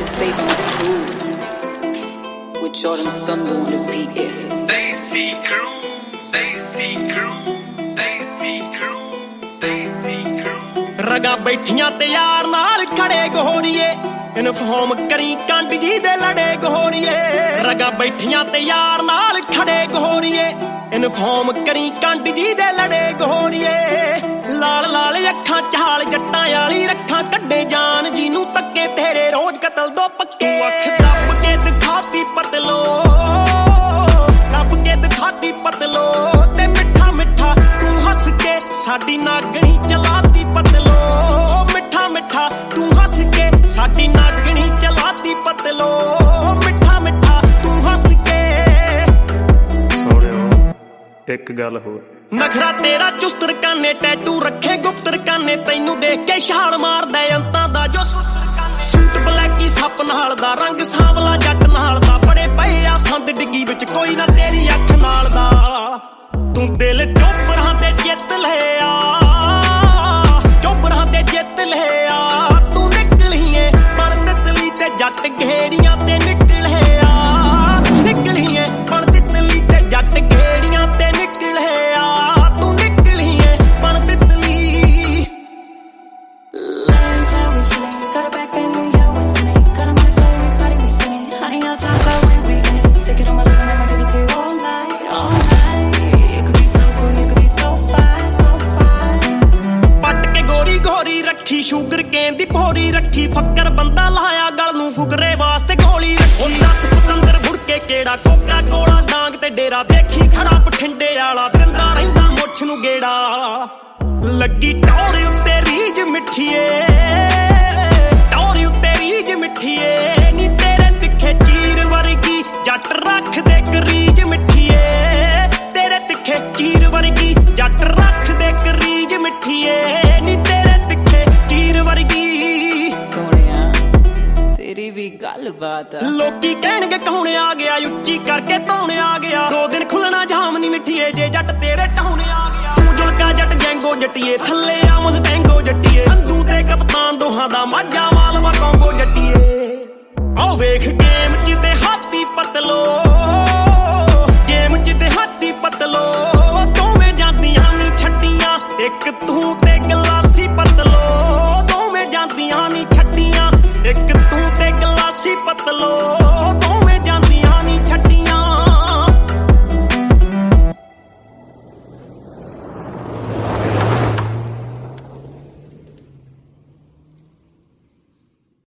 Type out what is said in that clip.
is Stacy Crew with Jordan Sunday on the beat. Stacy Crew, Stacy Crew, Stacy Crew, Stacy Crew. ਰਗਾ ਬੈਠੀਆਂ ਤੇ ਯਾਰ ਨਾਲ ਖੜੇ ਗੋਰੀਏ ਇਨਫਾਰਮ ਕਰੀ ਕੰਡ ਜੀ ਦੇ ਲੜੇ ਗੋਰੀਏ ਰਗਾ ਬੈਠੀਆਂ ਤੇ ਯਾਰ ਨਾਲ ਖੜੇ ਗੋਰੀਏ ਇਨਫਾਰਮ ਕਰੀ ਕੰਡ ਜੀ ਦੇ ਲੜੇ ਗੋਰੀਏ ਲਾਲ ਲਾਲ ਅੱਖਾਂ ਚਾਲ ਜੱਟਾਂ ਵਾਲੀ ਰੱਖਾਂ ਕੱਢੇ ਜਾਨ ਜਿਹਨੂੰ ਤੱਕੇ ਤੇਰੇ ਰੋਜ਼ ਕਤਲ ਦੋ ਪੱਕੇ ਅੱਖ ਦੱਬ ਕੇ ਦਿਖਾਤੀ ਪਤਲੋ ਦੱਬ ਕੇ ਦਿਖਾਤੀ ਪਤਲੋ ਤੇ ਮਿੱਠਾ ਮਿੱਠਾ ਤੂੰ ਹੱਸ ਕੇ ਸਾਡੀ ਨਾਗਣੀ ਚਲਾਤੀ ਪਤਲੋ ਮਿੱਠਾ ਮਿੱਠਾ ਤੂੰ ਹੱਸ ਕੇ ਸਾਡੀ ਨਾਗਣੀ ਚਲਾਤੀ ਪਤਲੋ ਮਿੱਠਾ ਮਿੱਠਾ ਤੂੰ ਹੱਸ ਕੇ ਸੋਹਣਿਓ ਇੱਕ ਗੱਲ ਹੋਰ ਨਖਰਾ ਤੇਰਾ ਚੁਸਤਰ ਕਾਨੇ ਟੈਟੂ ਰੱਖੇ ਗੁਪਤਰ ਕਾਨੇ ਤੈਨੂੰ ਦੇਖ ਕੇ ਛਾਲ ਮਾਰਦਾ ਅੰਤਾਂ ਦਾ ਜੋ ਸੂਟ ਬਲੈਕੀ ਸੱਪ ਨਾਲ ਦਾ ਰੰਗ ਸਾਂਵਲਾ ਜੱਟ ਨਾਲ ਦਾ ਬੜੇ ਪਏ ਆ ਸੰਦ ਡਿੱਗੀ ਵਿੱਚ ਕੋਈ ਨਾ ਤੇਰੀ ਅੱਖ ਨਾਲ ਦਾ ਤੂੰ ਦਿਲ ਚੋਬਰਾਂ ਤੇ ਜਿੱਤ ਲਿਆ ਚੋਬਰਾਂ ਤੇ ਜਿੱਤ ਲਿਆ ਤੂੰ ਨਿਕਲੀਏ ਬਣ ਤਿਤਲੀ ਤੇ ਜੱਟ ਘੇੜੀਆਂ ਤੇ ਨਿਕਲਿਆ ਨਿਕਲੀਏ ਬਣ ਤਿਤਲੀ ਤੇ ਜੱਟ ਘੇੜੀਆਂ ਤੇ ਨਿਕਲਿਆ ਤੂੰ ਨਿਕਲੀਏ ਬਣ ਤਿਤਲੀ Got a back in New York, what's in it? Got a mic on me, party we singing. Honey, I'll talk about when we in it. Take it on my living room, I give it to you all night, all night. You could be so cool, you could be so fine, so fine. ਪੱਟ ਕੇ ਗੋਰੀ ਗੋਰੀ ਰੱਖੀ sugar ਕੇਨ ਦੀ ਭੋਰੀ ਰੱਖੀ ਫੱਕਰ ਬੰਦਾ ਲਾਇਆ ਗਲ ਨੂੰ ਫੁਕਰੇ ਵਾਸਤੇ ਗੋਲੀ ਰੱਖੀ 10 ਪਤੰਦਰ ਫੁੜ ਕੇ ਕਿਹੜਾ ਕੋਕਾ ਕੋਲਾ ਡਾਂਗ ਤੇ ਡੇਰਾ ਦੇਖੀ ਖੜਾ ਬਠਿੰਡੇ ਵਾਲਾ ਦਿੰਦਾ ਰਹਿੰਦਾ ਮੁੱਛ ਨੂੰ ਗੇੜਾ ਲੱਗੀ ਟੌਰ ਉੱਤੇ ਰੀਝ ਮਿੱਠੀਏ ਟੌਰ ਉੱਤੇ ਰੀਝ ਮਿੱਠੀਏ ਨੀ ਤੇਰੇ ਤਿੱਖੇ ਚੀਰ ਵਰਗੀ ਜੱਟ ਰੱਖ ਦੇ ਕਰੀਜ ਮਿੱਠੀਏ ਤੇਰੇ ਤਿੱਖੇ ਚੀਰ ਵਰਗੀ ਜੱਟ ਰੱਖ ਦੇ ਕਰੀਜ ਮਿੱਠੀਏ ਨੀ ਤੇਰੇ ਤਿੱਖੇ ਚੀਰ ਵਰਗੀ ਸੋਹਣਿਆ ਤੇਰੀ ਵੀ ਗੱਲਬਾਤ ਲੋਕੀ ਕਹਿਣਗੇ ਕੌਣ ਆ ਗਿਆ ਉੱਚੀ ਕਰਕੇ ਧੌਣ ਆ ਗਿਆ 2 ਦਿਨ ਖੁੱਲਣਾ ਜਾਮ ਨੀ ਮਿੱਠੀਏ ਜੇ ਜੱਟ ਤੇਰੇ ਟਾਉਣ ਆ ਗਿਆ ਤੂੰ ਜੁਲਕਾ ਜੱਟ ਜੈਂਗੋ ਜੱਟੀਏ ਥੱਲੇ ਆ ਮੁਸਟੈਂਗੋ ਜੱਟੀਏ ਸੰਧੂ ਤੇ ਕਪਤਾਨ ਦੋਹਾਂ ਦਾ ਮਾਝਾ ਵਾਲਵਾ ਕੌਂਗੋ ਜੱਟੀਏ ਆਓ ਵੇਖ ਗੇਮ ਚ ਤੇ ਹਾਥੀ ਪਤਲੋ ਗੇਮ ਚ ਤੇ ਹਾਥੀ ਪਤਲੋ ਦੋਵੇਂ ਜਾਂਦੀਆਂ ਨੀ ਛੱਡੀਆਂ ਇੱਕ ਤੂੰ